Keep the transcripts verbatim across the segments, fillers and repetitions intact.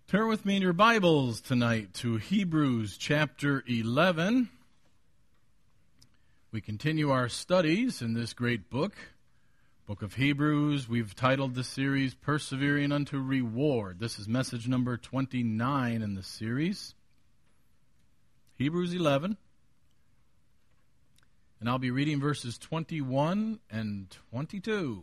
Turn with me in your Bibles tonight to Hebrews chapter eleven. We continue our studies in this great book, Book of Hebrews. We've titled the series, Persevering Unto Reward. This is message number twenty-nine in the series. Hebrews eleven. And I'll be reading verses twenty-one and twenty-two.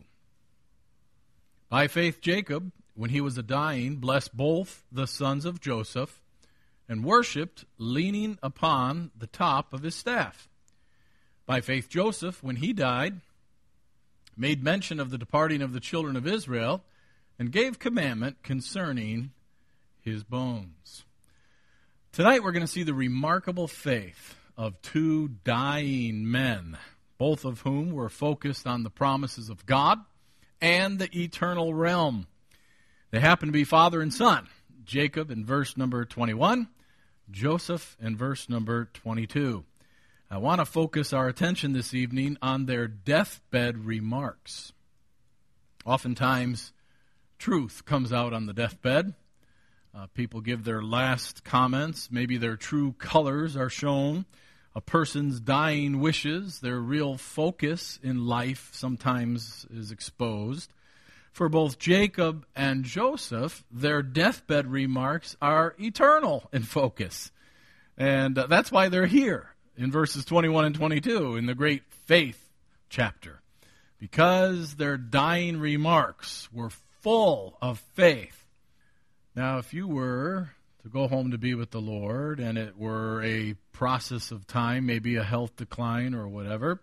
By faith Jacob, when he was a-dying, blessed both the sons of Joseph, and worshipped, leaning upon the top of his staff. By faith Joseph, when he died, made mention of the departing of the children of Israel, and gave commandment concerning his bones. Tonight we're going to see the remarkable faith of two dying men, both of whom were focused on the promises of God and the eternal realm. They happen to be father and son, Jacob in verse number twenty-one, Joseph in verse number twenty-two. I want to focus our attention this evening on their deathbed remarks. Oftentimes, truth comes out on the deathbed. Uh, people give their last comments. Maybe their true colors are shown. A person's dying wishes, their real focus in life sometimes is exposed. For both Jacob and Joseph, their deathbed remarks are eternal in focus. And uh, that's why they're here in verses twenty-one and twenty-two in the great faith chapter. Because their dying remarks were full of faith. Now, if you were to go home to be with the Lord and it were a process of time, maybe a health decline or whatever,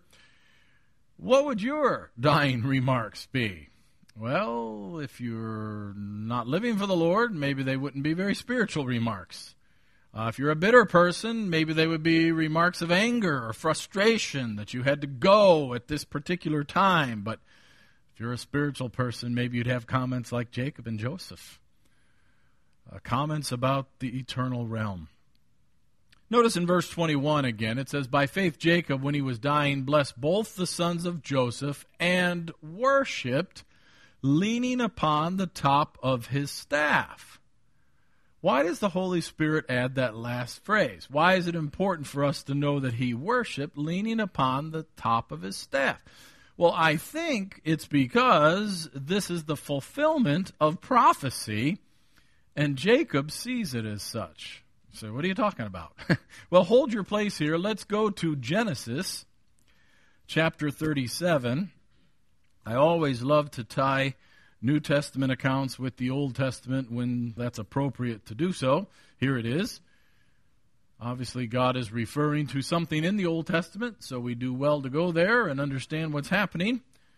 what would your dying remarks be? Well, if you're not living for the Lord, maybe they wouldn't be very spiritual remarks. Uh, if you're a bitter person, maybe they would be remarks of anger or frustration that you had to go at this particular time. But if you're a spiritual person, maybe you'd have comments like Jacob and Joseph. Uh, comments about the eternal realm. Notice in verse twenty-one again, it says, By faith Jacob, when he was dying, blessed both the sons of Joseph and worshipped, leaning upon the top of his staff. Why does the Holy Spirit add that last phrase? Why is it important for us to know that he worshiped leaning upon the top of his staff? Well, I think it's because this is the fulfillment of prophecy, and Jacob sees it as such. So what are you talking about? Well, hold your place here. Let's go to Genesis chapter thirty-seven. I always love to tie New Testament accounts with the Old Testament when that's appropriate to do so. Here it is. Obviously, God is referring to something in the Old Testament, so we do well to go there and understand what's happening.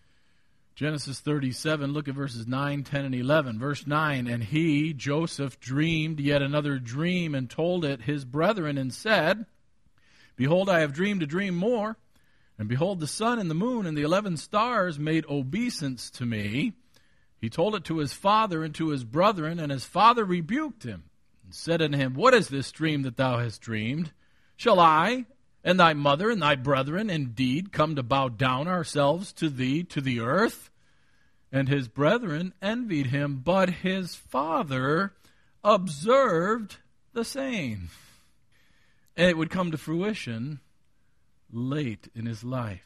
Genesis thirty-seven, look at verses nine, ten, and eleven. Verse nine, And he, Joseph, dreamed yet another dream and told it his brethren and said, Behold, I have dreamed a dream more. And behold, the sun and the moon and the eleven stars made obeisance to me. He told it to his father and to his brethren, and his father rebuked him, and said unto him, What is this dream that thou hast dreamed? Shall I and thy mother and thy brethren indeed come to bow down ourselves to thee to the earth? And his brethren envied him, but his father observed the same. And it would come to fruition late in his life.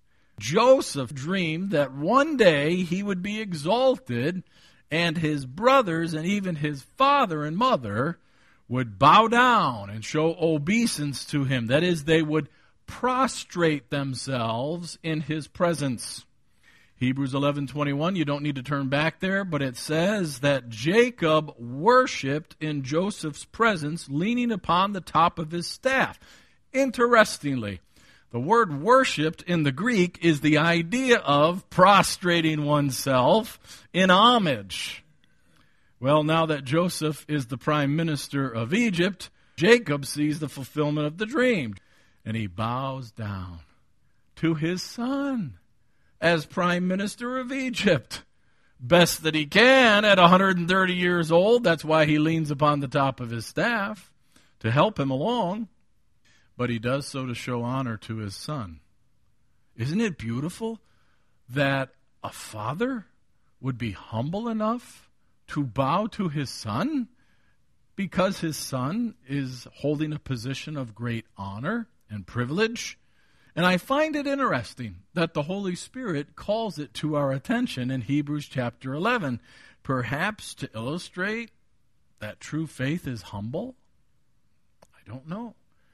Joseph dreamed that one day he would be exalted, and his brothers and even his father and mother would bow down and show obeisance to him. That is, they would prostrate themselves in his presence. Hebrews eleven twenty-one, you don't need to turn back there, but it says that Jacob worshipped in Joseph's presence, leaning upon the top of his staff. Interestingly, the word worshipped in the Greek is the idea of prostrating oneself in homage. Well, now that Joseph is the prime minister of Egypt, Jacob sees the fulfillment of the dream, and he bows down to his son as prime minister of Egypt. Best that he can at one hundred thirty years old. That's why he leans upon the top of his staff to help him along. But he does so to show honor to his son. Isn't it beautiful that a father would be humble enough to bow to his son because his son is holding a position of great honor and privilege. And I find it interesting that the Holy Spirit calls it to our attention in Hebrews chapter eleven, perhaps to illustrate that true faith is humble. I don't know.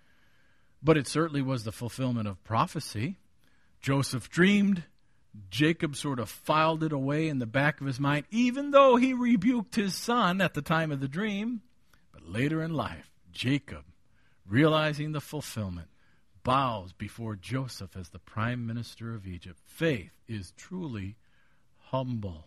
But it certainly was the fulfillment of prophecy. Joseph dreamed. Jacob sort of filed it away in the back of his mind, even though he rebuked his son at the time of the dream. But later in life, Jacob, realizing the fulfillment, bows before Joseph as the prime minister of Egypt. Faith is truly humble.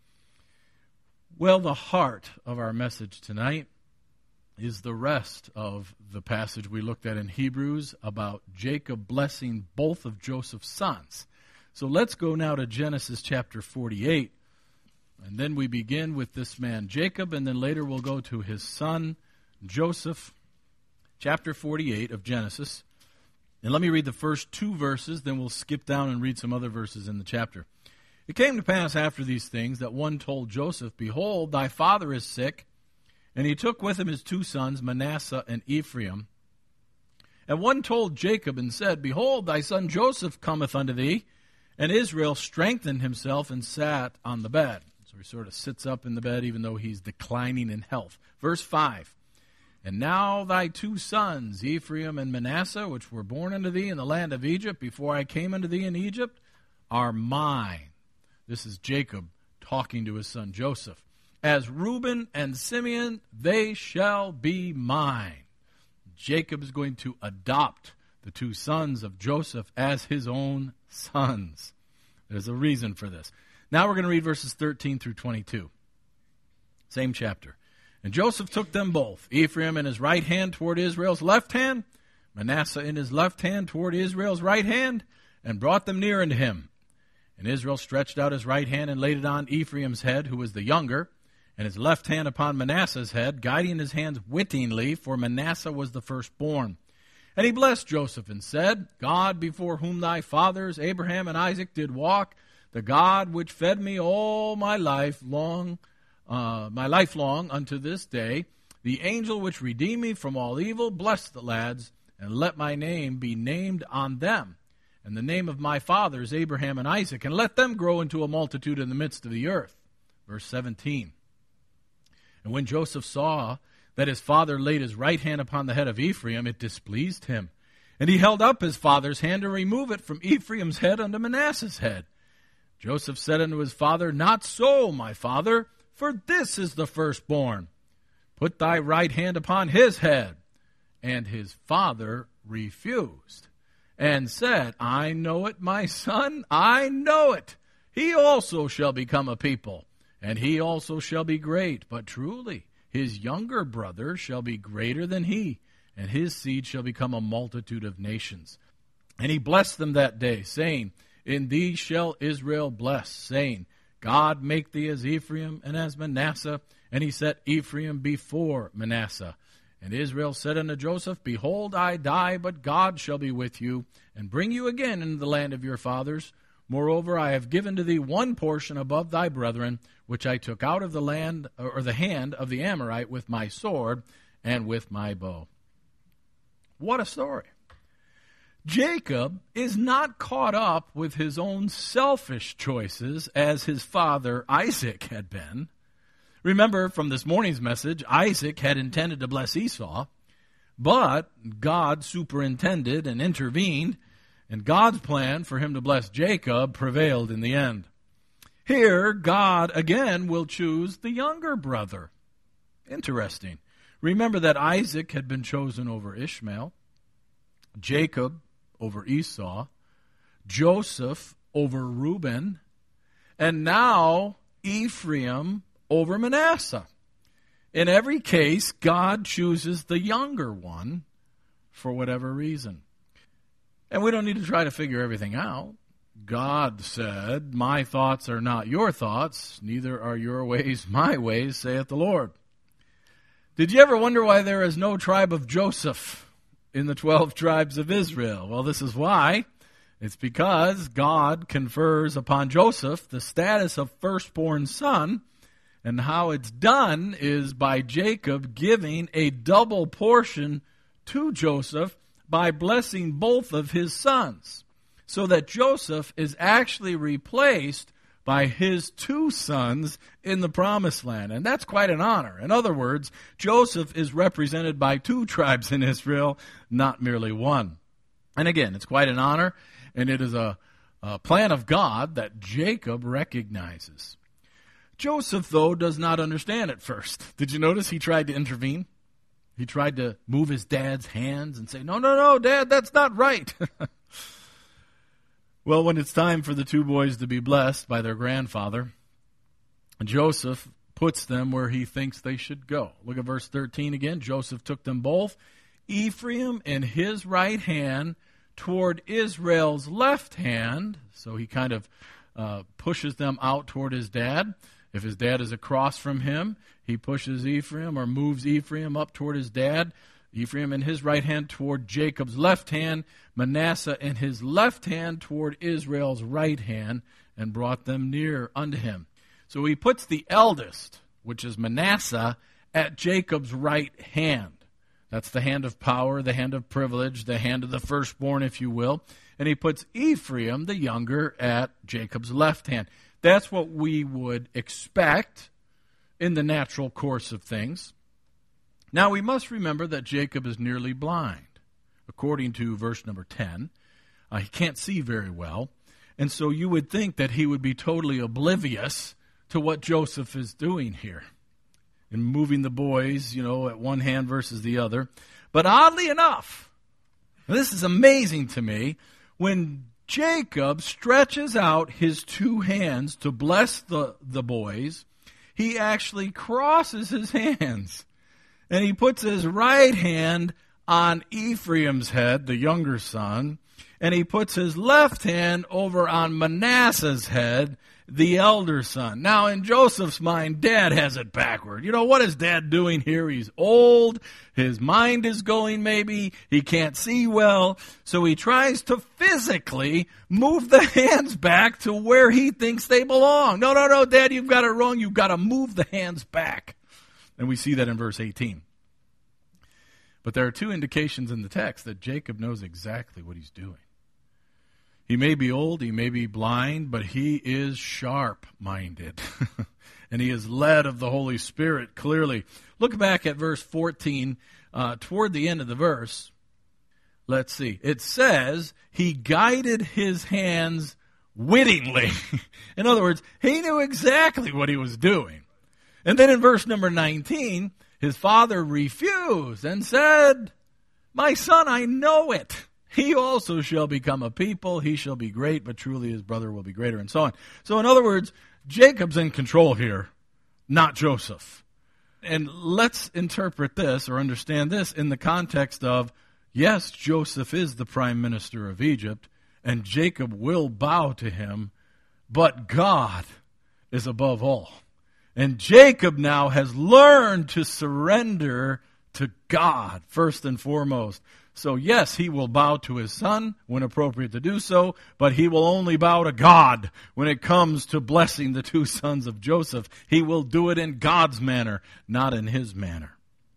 Well, the heart of our message tonight is the rest of the passage we looked at in Hebrews about Jacob blessing both of Joseph's sons. So let's go now to Genesis chapter forty-eight, and then we begin with this man Jacob, and then later we'll go to his son Joseph. Chapter forty-eight of Genesis. And let me read the first two verses, then we'll skip down and read some other verses in the chapter. It came to pass after these things that one told Joseph, Behold, thy father is sick. And he took with him his two sons, Manasseh and Ephraim. And one told Jacob and said, Behold, thy son Joseph cometh unto thee. And Israel strengthened himself and sat on the bed. So he sort of sits up in the bed even though he's declining in health. Verse five. And now thy two sons, Ephraim and Manasseh, which were born unto thee in the land of Egypt, before I came unto thee in Egypt, are mine. This is Jacob talking to his son Joseph. As Reuben and Simeon, they shall be mine. Jacob is going to adopt the two sons of Joseph as his own sons. There's a reason for this. Now we're going to read verses thirteen through twenty-two. Same chapter. And Joseph took them both, Ephraim in his right hand toward Israel's left hand, Manasseh in his left hand toward Israel's right hand, and brought them near unto him. And Israel stretched out his right hand and laid it on Ephraim's head, who was the younger, and his left hand upon Manasseh's head, guiding his hands wittingly, for Manasseh was the firstborn. And he blessed Joseph and said, God, before whom thy fathers Abraham and Isaac did walk, the God which fed me all my life long, uh, my life long unto this day, the angel which redeemed me from all evil, bless the lads, and let my name be named on them, and the name of my fathers Abraham and Isaac, and let them grow into a multitude in the midst of the earth. Verse seventeen. And when Joseph saw that his father laid his right hand upon the head of Ephraim, it displeased him. And he held up his father's hand to remove it from Ephraim's head unto Manasseh's head. Joseph said unto his father, Not so, my father, for this is the firstborn. Put thy right hand upon his head. And his father refused, and said, I know it, my son, I know it. He also shall become a people, and he also shall be great. But truly, his younger brother shall be greater than he, and his seed shall become a multitude of nations. And he blessed them that day, saying, In thee shall Israel bless, saying, God make thee as Ephraim and as Manasseh. And he set Ephraim before Manasseh. And Israel said unto Joseph, Behold, I die, but God shall be with you, and bring you again into the land of your fathers. Moreover, I have given to thee one portion above thy brethren, which I took out of the land or the hand of the Amorite with my sword and with my bow. What a story. Jacob is not caught up with his own selfish choices as his father Isaac had been. Remember from this morning's message, Isaac had intended to bless Esau, but God superintended and intervened, and God's plan for him to bless Jacob prevailed in the end. Here, God again will choose the younger brother. Interesting. Remember that Isaac had been chosen over Ishmael, Jacob over Esau, Joseph over Reuben, and now Ephraim over Manasseh. In every case, God chooses the younger one for whatever reason. And we don't need to try to figure everything out. God said, My thoughts are not your thoughts, neither are your ways my ways, saith the Lord. Did you ever wonder why there is no tribe of Joseph in the twelve tribes of Israel? Well, this is why. It's because God confers upon Joseph the status of firstborn son, And how it's done is by Jacob giving a double portion to Joseph by blessing both of his sons, so that Joseph is actually replaced by his two sons in the promised land. And that's quite an honor. In other words, Joseph is represented by two tribes in Israel, not merely one. And again, it's quite an honor, and it is a, a plan of God that Jacob recognizes. Joseph, though, does not understand at first. Did you notice he tried to intervene? He tried to move his dad's hands and say, no, no, no, Dad, that's not right. Well, when it's time for the two boys to be blessed by their grandfather, Joseph puts them where he thinks they should go. Look at verse thirteen again. Joseph took them both, Ephraim in his right hand toward Israel's left hand. So he kind of uh, pushes them out toward his dad. If his dad is across from him, he pushes Ephraim or moves Ephraim up toward his dad. Ephraim in his right hand toward Jacob's left hand, Manasseh in his left hand toward Israel's right hand, and brought them near unto him. So he puts the eldest, which is Manasseh, at Jacob's right hand. That's the hand of power, the hand of privilege, the hand of the firstborn, if you will. And he puts Ephraim, the younger, at Jacob's left hand. That's what we would expect in the natural course of things. Now, we must remember that Jacob is nearly blind. According to verse number ten, uh, he can't see very well. And so you would think that he would be totally oblivious to what Joseph is doing here in moving the boys, you know, at one hand versus the other. But oddly enough, this is amazing to me, when Jacob stretches out his two hands to bless the, the boys, he actually crosses his hands. And he puts his right hand on Ephraim's head, the younger son, and he puts his left hand over on Manasseh's head, the elder son. Now, in Joseph's mind, Dad has it backward. You know, what is Dad doing here? He's old. His mind is going maybe. He can't see well. So he tries to physically move the hands back to where he thinks they belong. No, no, no, Dad, you've got it wrong. You've got to move the hands back. And we see that in verse eighteen. But there are two indications in the text that Jacob knows exactly what he's doing. He may be old, he may be blind, but he is sharp-minded. And he is led of the Holy Spirit clearly. Look back at verse fourteen, uh, toward the end of the verse. Let's see. It says, he guided his hands wittingly. In other words, he knew exactly what he was doing. And then in verse number nineteen, his father refused and said, my son, I know it. He also shall become a people. He shall be great, but truly his brother will be greater, and so on. So in other words, Jacob's in control here, not Joseph. And let's interpret this or understand this in the context of, yes, Joseph is the prime minister of Egypt, and Jacob will bow to him, but God is above all. And Jacob now has learned to surrender to God first and foremost. So yes, he will bow to his son when appropriate to do so, but he will only bow to God when it comes to blessing the two sons of Joseph. He will do it in God's manner, not in his manner.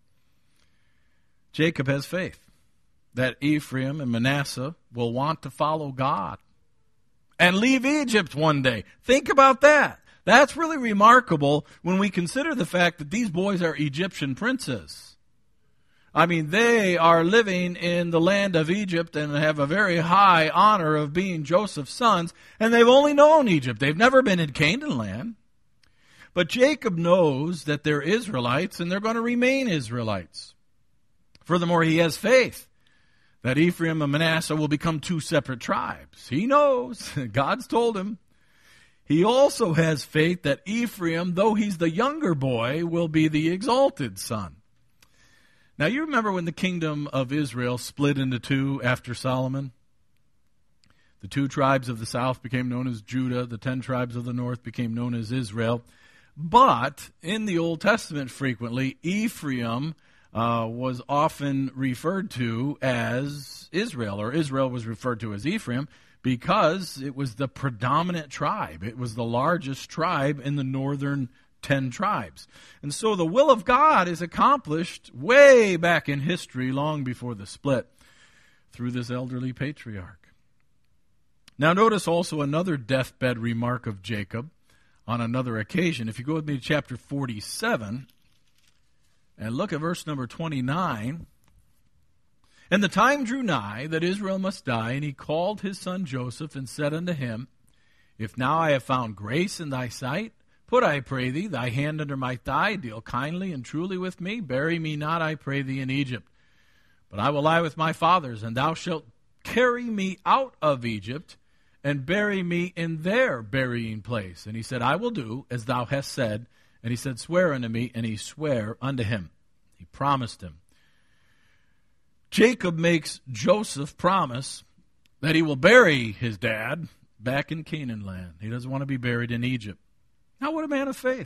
Jacob has faith that Ephraim and Manasseh will want to follow God and leave Egypt one day. Think about that. That's really remarkable when we consider the fact that these boys are Egyptian princes. I mean, they are living in the land of Egypt and have a very high honor of being Joseph's sons, and they've only known Egypt. They've never been in Canaan land. But Jacob knows that they're Israelites, and they're going to remain Israelites. Furthermore, he has faith that Ephraim and Manasseh will become two separate tribes. He knows. God's told him. He also has faith that Ephraim, though he's the younger boy, will be the exalted son. Now, you remember when the kingdom of Israel split into two after Solomon? The two tribes of the south became known as Judah. The ten tribes of the north became known as Israel. But in the Old Testament, frequently, Ephraim uh, was often referred to as Israel, or Israel was referred to as Ephraim, because it was the predominant tribe. It was the largest tribe in the northern ten tribes. And so the will of God is accomplished way back in history, long before the split, through this elderly patriarch. Now notice also another deathbed remark of Jacob on another occasion. If you go with me to chapter forty-seven and look at verse number twenty-nine. And the time drew nigh that Israel must die, and he called his son Joseph and said unto him, If now I have found grace in thy sight, put, I pray thee, thy hand under my thigh, deal kindly and truly with me, bury me not, I pray thee, in Egypt. But I will lie with my fathers, and thou shalt carry me out of Egypt, and bury me in their burying place. And he said, I will do as thou hast said. And he said, Swear unto me. And he sware unto him. He promised him. Jacob makes Joseph promise that he will bury his dad back in Canaan land. He doesn't want to be buried in Egypt. Now, what a man of faith.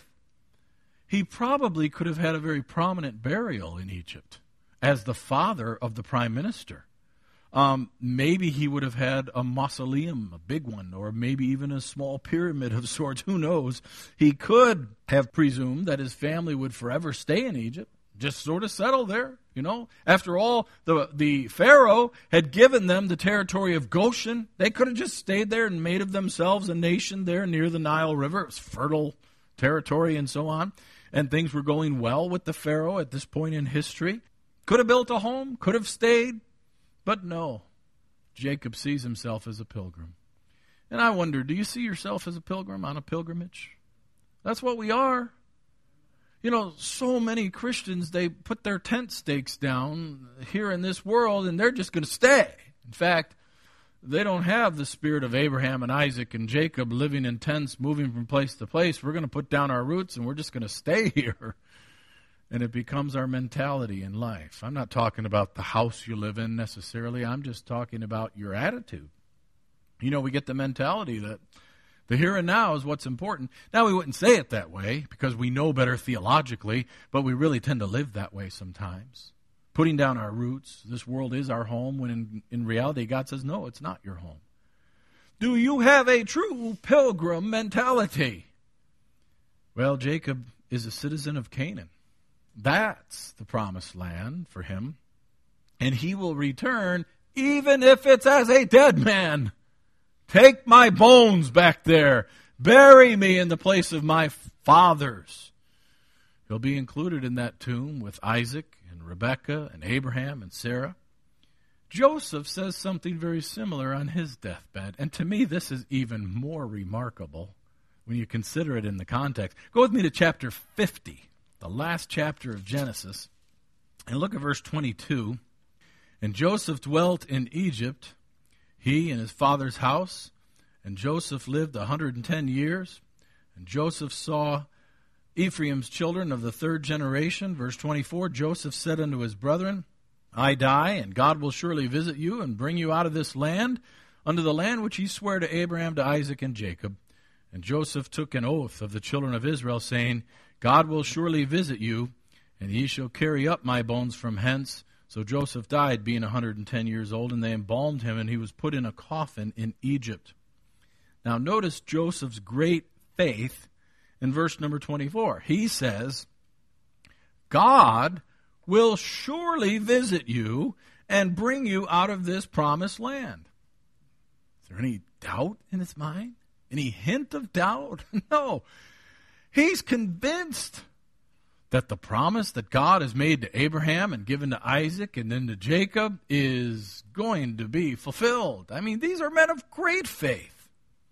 He probably could have had a very prominent burial in Egypt as the father of the prime minister. Um, maybe he would have had a mausoleum, a big one, or maybe even a small pyramid of sorts. Who knows? He could have presumed that his family would forever stay in Egypt, just sort of settle there, you know. After all, the, the Pharaoh had given them the territory of Goshen. They could have just stayed there and made of themselves a nation there near the Nile River. It was fertile territory and so on. And things were going well with the Pharaoh at this point in history. Could have built a home, could have stayed. But no, Jacob sees himself as a pilgrim. And I wonder, do you see yourself as a pilgrim on a pilgrimage? That's what we are. You know, so many Christians, they put their tent stakes down here in this world, and they're just going to stay. In fact, they don't have the spirit of Abraham and Isaac and Jacob living in tents, moving from place to place. We're going to put down our roots, and we're just going to stay here. And it becomes our mentality in life. I'm not talking about the house you live in necessarily. I'm just talking about your attitude. You know, we get the mentality that the here and now is what's important. Now, we wouldn't say it that way because we know better theologically, but we really tend to live that way sometimes. Putting down our roots, this world is our home, when in, in reality God says, no, it's not your home. Do you have a true pilgrim mentality? Well, Jacob is a citizen of Canaan. That's the promised land for him. And he will return even if it's as a dead man. Take my bones back there. Bury me in the place of my fathers. He'll be included in that tomb with Isaac and Rebekah and Abraham and Sarah. Joseph says something very similar on his deathbed. And to me, this is even more remarkable when you consider it in the context. Go with me to chapter fifty, the last chapter of Genesis, and look at verse twenty-two. And Joseph dwelt in Egypt, he and his father's house, and Joseph lived a hundred and ten years. And Joseph saw Ephraim's children of the third generation. Verse twenty-four, Joseph said unto his brethren, I die, and God will surely visit you and bring you out of this land, unto the land which he sware to Abraham, to Isaac, and Jacob. And Joseph took an oath of the children of Israel, saying, God will surely visit you, and ye shall carry up my bones from hence. So Joseph died, being a hundred and ten years old, and they embalmed him, and he was put in a coffin in Egypt. Now notice Joseph's great faith in verse number twenty-four. He says, God will surely visit you and bring you out of this promised land. Is there any doubt in his mind? Any hint of doubt? No. He's convinced that the promise that God has made to Abraham and given to Isaac and then to Jacob is going to be fulfilled. I mean, these are men of great faith.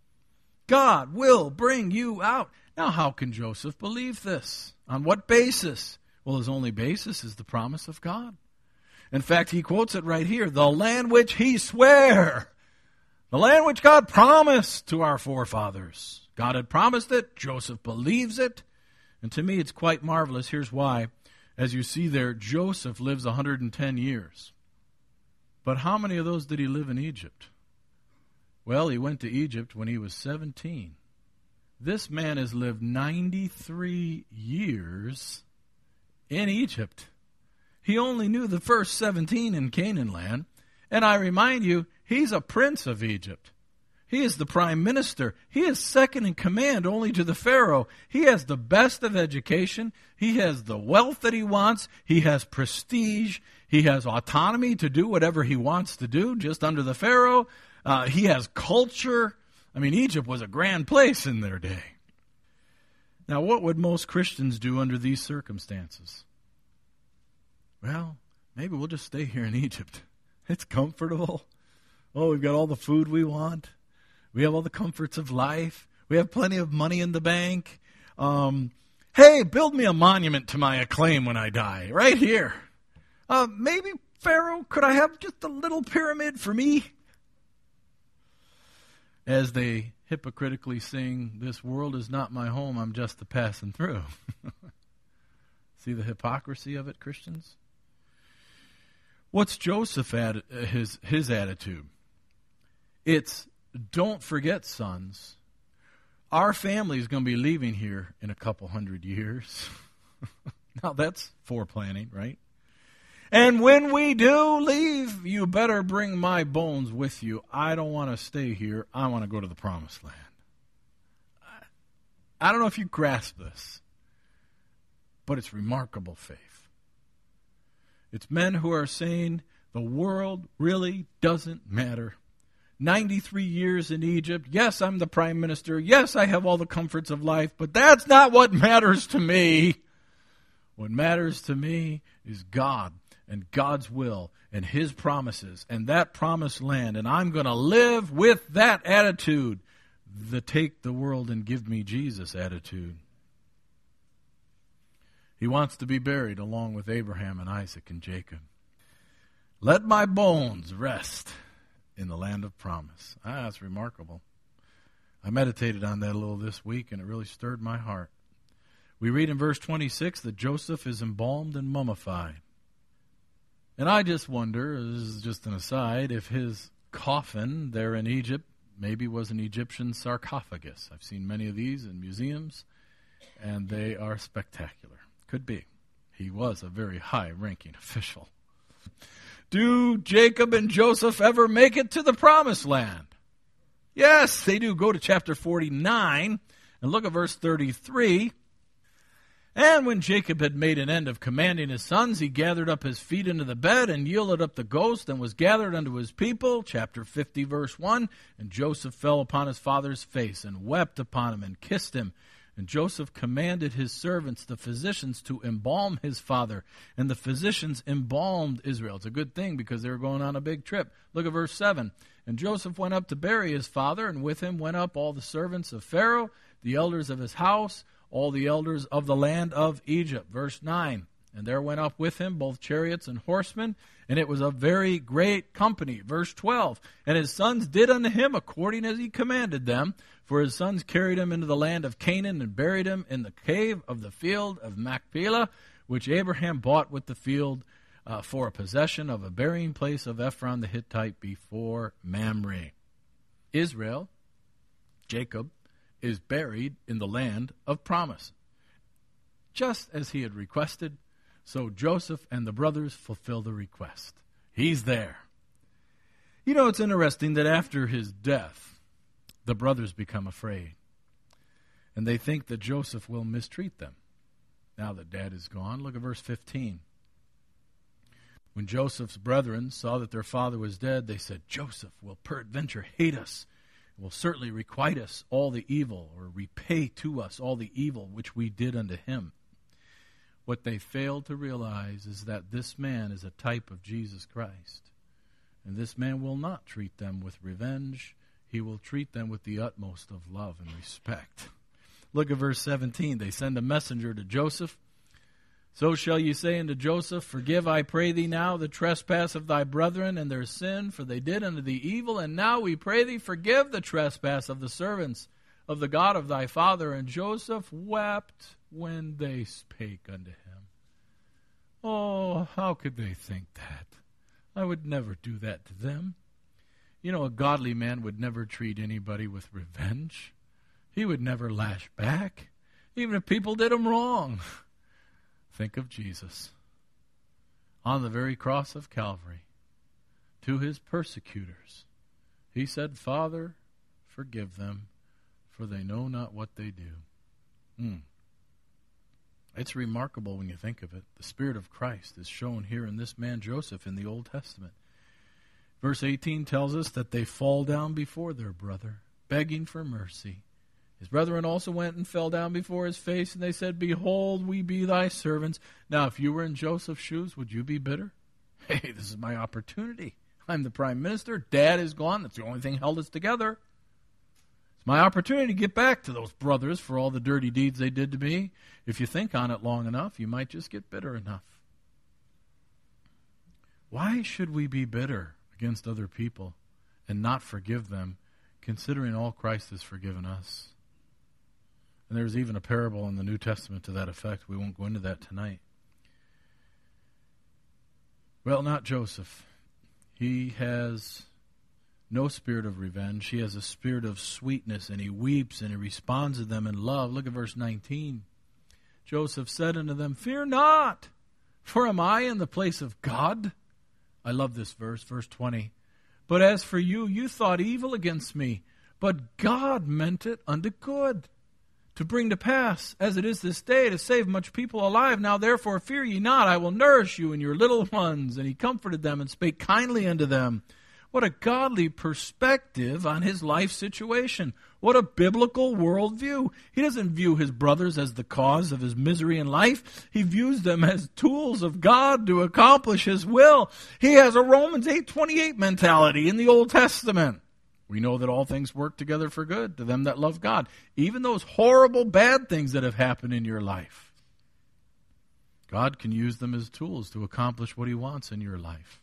God will bring you out. Now, how can Joseph believe this? On what basis? Well, his only basis is the promise of God. In fact, he quotes it right here, the land which he sware, the land which God promised to our forefathers. God had promised it. Joseph believes it. And to me, it's quite marvelous. Here's why. As you see there, Joseph lives one hundred and ten years. But how many of those did he live in Egypt? Well, he went to Egypt when he was seventeen. This man has lived ninety-three years in Egypt. He only knew the first seventeen in Canaan land. And I remind you, he's a prince of Egypt. He is the prime minister. He is second in command only to the Pharaoh. He has the best of education. He has the wealth that he wants. He has prestige. He has autonomy to do whatever he wants to do just under the Pharaoh. Uh, he has culture. I mean, Egypt was a grand place in their day. Now, what would most Christians do under these circumstances? Well, maybe we'll just stay here in Egypt. It's comfortable. Oh, we've got all the food we want. We have all the comforts of life. We have plenty of money in the bank. Um, hey, build me a monument to my acclaim when I die, right here. Uh, maybe, Pharaoh, could I have just a little pyramid for me? As they hypocritically sing, this world is not my home, I'm just a passing through. See the hypocrisy of it, Christians? What's Joseph at, his, his attitude? It's, don't forget, sons, our family is going to be leaving here in a couple hundred years. Now that's foreplanning, right? And when we do leave, you better bring my bones with you. I don't want to stay here. I want to go to the promised land. I don't know if you grasp this, but it's remarkable faith. It's men who are saying the world really doesn't matter. ninety-three years in Egypt. Yes, I'm the prime minister. Yes, I have all the comforts of life, but that's not what matters to me. What matters to me is God and God's will and his promises and that promised land. And I'm going to live with that attitude, the take the world and give me Jesus attitude. He wants to be buried along with Abraham and Isaac and Jacob. Let my bones rest in the land of promise. Ah, that's remarkable. I meditated on that a little this week, and it really stirred my heart. We read in verse twenty-six that Joseph is embalmed and mummified. And I just wonder, this is just an aside, if his coffin there in Egypt maybe was an Egyptian sarcophagus. I've seen many of these in museums, and they are spectacular. Could be. He was a very high-ranking official. Do Jacob and Joseph ever make it to the promised land? Yes, they do. Go to chapter forty-nine and look at verse thirty-three. And when Jacob had made an end of commanding his sons, he gathered up his feet into the bed and yielded up the ghost and was gathered unto his people. Chapter fifty, verse one. And Joseph fell upon his father's face and wept upon him and kissed him. And Joseph commanded his servants, the physicians, to embalm his father. And the physicians embalmed Israel. It's a good thing because they were going on a big trip. Look at verse seven. And Joseph went up to bury his father, and with him went up all the servants of Pharaoh, the elders of his house, all the elders of the land of Egypt. Verse nine. And there went up with him both chariots and horsemen, and it was a very great company. Verse twelve. And his sons did unto him according as he commanded them. For his sons carried him into the land of Canaan and buried him in the cave of the field of Machpelah, which Abraham bought with the field uh, for a possession of a burying place of Ephron the Hittite before Mamre. Israel, Jacob, is buried in the land of promise. Just as he had requested, so Joseph and the brothers fulfill the request. He's there. You know, it's interesting that after his death, the brothers become afraid. And they think that Joseph will mistreat them. Now that dad is gone, look at verse fifteen. When Joseph's brethren saw that their father was dead, they said, Joseph will peradventure hate us, and will certainly requite us all the evil, or repay to us all the evil which we did unto him. What they failed to realize is that this man is a type of Jesus Christ. And this man will not treat them with revenge. He will treat them with the utmost of love and respect. Look at verse seventeen. They send a messenger to Joseph. So shall you say unto Joseph, Forgive, I pray thee now, the trespass of thy brethren and their sin, for they did unto thee evil. And now we pray thee, forgive the trespass of the servants of the God of thy father. And Joseph wept when they spake unto him. Oh, how could they think that? I would never do that to them. You know, a godly man would never treat anybody with revenge. He would never lash back, even if people did him wrong. Think of Jesus on the very cross of Calvary. To his persecutors, he said, Father, forgive them, for they know not what they do. Hmm. It's remarkable when you think of it. The Spirit of Christ is shown here in this man Joseph in the Old Testament. Verse eighteen tells us that they fall down before their brother, begging for mercy. His brethren also went and fell down before his face, and they said, Behold, we be thy servants. Now, if you were in Joseph's shoes, would you be bitter? Hey, this is my opportunity. I'm the prime minister. Dad is gone. That's the only thing held us together. It's my opportunity to get back to those brothers for all the dirty deeds they did to me. If you think on it long enough, you might just get bitter enough. Why should we be bitter against other people and not forgive them, considering all Christ has forgiven us? And there's even a parable in the New Testament to that effect. We won't go into that tonight. Well, not Joseph. He has no spirit of revenge. He has a spirit of sweetness, and he weeps, and he responds to them in love. Look at verse nineteen. Joseph said unto them, Fear not, for am I in the place of God? I love this verse, verse twenty. But as for you, you thought evil against me, but God meant it unto good, to bring to pass, as it is this day, to save much people alive. Now therefore fear ye not, I will nourish you and your little ones. And he comforted them and spake kindly unto them. What a godly perspective on his life situation. What a biblical worldview. He doesn't view his brothers as the cause of his misery in life. He views them as tools of God to accomplish his will. He has a Romans eight twenty-eight mentality in the Old Testament. We know that all things work together for good to them that love God. Even those horrible bad things that have happened in your life. God can use them as tools to accomplish what he wants in your life.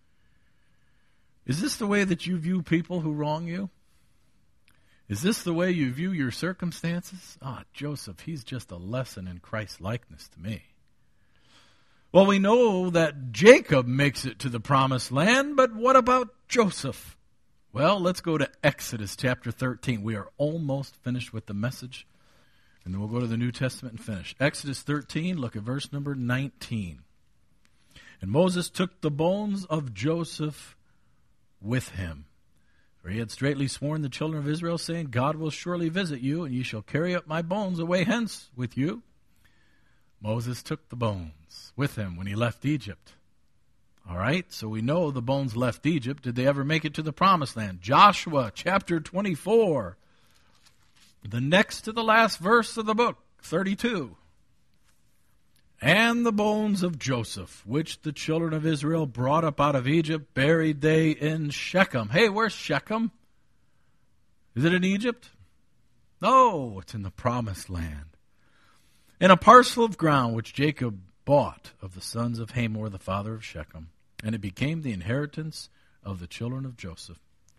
Is this the way that you view people who wrong you? Is this the way you view your circumstances? Ah, oh, Joseph, he's just a lesson in Christ's likeness to me. Well, we know that Jacob makes it to the promised land, but what about Joseph? Well, let's go to Exodus chapter thirteen. We are almost finished with the message, and then we'll go to the New Testament and finish. Exodus thirteen, look at verse number nineteen. And Moses took the bones of Joseph with him, for he had straitly sworn the children of Israel, saying, God will surely visit you, and ye shall carry up my bones away hence with you. Moses took the bones with him when he left Egypt. All right, so we know the bones left Egypt. Did they ever make it to the promised land? Joshua chapter twenty-four, the next to the last verse of the book, thirty-two. And the bones of Joseph, which the children of Israel brought up out of Egypt, buried they in Shechem. Hey, where's Shechem? Is it in Egypt? No, it's in the promised land. In a parcel of ground which Jacob bought of the sons of Hamor, the father of Shechem, and it became the inheritance of the children of Joseph.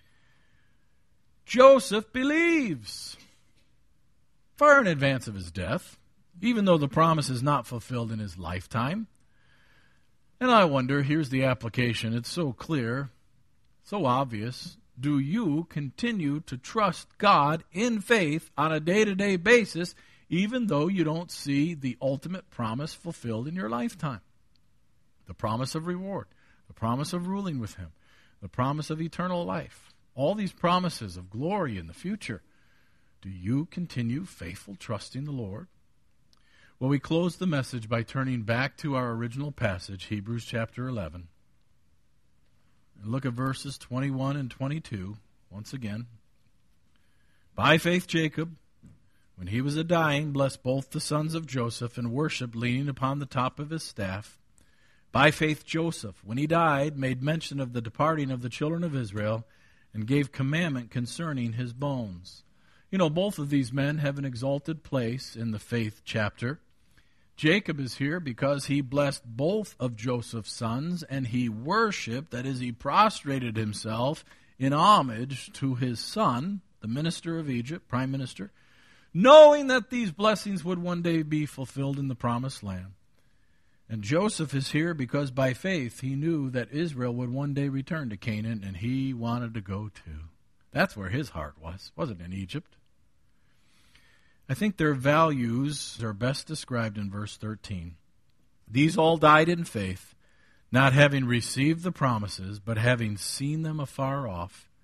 Joseph believes far in advance of his death, even though the promise is not fulfilled in his lifetime. And I wonder, here's the application. It's so clear, so obvious. Do you continue to trust God in faith on a day-to-day basis, even though you don't see the ultimate promise fulfilled in your lifetime? The promise of reward, the promise of ruling with him, the promise of eternal life, all these promises of glory in the future. Do you continue faithful, trusting the Lord? Well, we close the message by turning back to our original passage, Hebrews chapter eleven. And look at verses twenty-one and twenty-two once again. By faith Jacob, when he was a dying, blessed both the sons of Joseph and worshipped, leaning upon the top of his staff. By faith Joseph, when he died, made mention of the departing of the children of Israel and gave commandment concerning his bones. You know, both of these men have an exalted place in the faith chapter. Jacob is here because he blessed both of Joseph's sons, and he worshipped, that is, he prostrated himself in homage to his son, the minister of Egypt, prime minister, knowing that these blessings would one day be fulfilled in the promised land. And Joseph is here because by faith he knew that Israel would one day return to Canaan, and he wanted to go too. That's where his heart was, wasn't in Egypt. I think their values are best described in verse thirteen. These all died in faith, not having received the promises, but having seen them afar off,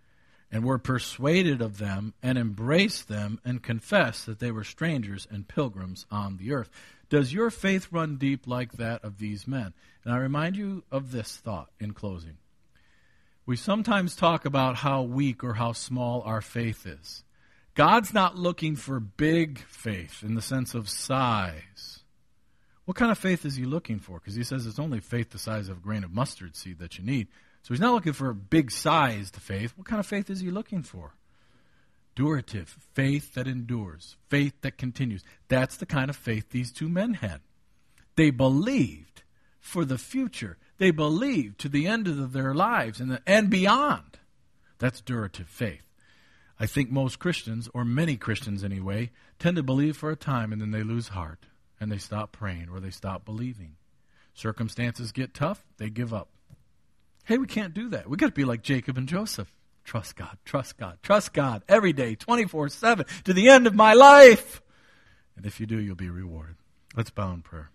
and were persuaded of them, and embraced them, and confessed that they were strangers and pilgrims on the earth. Does your faith run deep like that of these men? And I remind you of this thought in closing. We sometimes talk about how weak or how small our faith is. God's not looking for big faith in the sense of size. What kind of faith is he looking for? Because he says it's only faith the size of a grain of mustard seed that you need. So he's not looking for a big-sized faith. What kind of faith is he looking for? Durative, faith that endures, faith that continues. That's the kind of faith these two men had. They believed for the future. They believed to the end of their lives and, the, and beyond. That's durative faith. I think most Christians, or many Christians anyway, tend to believe for a time and then they lose heart and they stop praying or they stop believing. Circumstances get tough, they give up. Hey, we can't do that. We've got to be like Jacob and Joseph. Trust God, trust God, trust God every day, twenty-four seven, to the end of my life. And if you do, you'll be rewarded. Let's bow in prayer.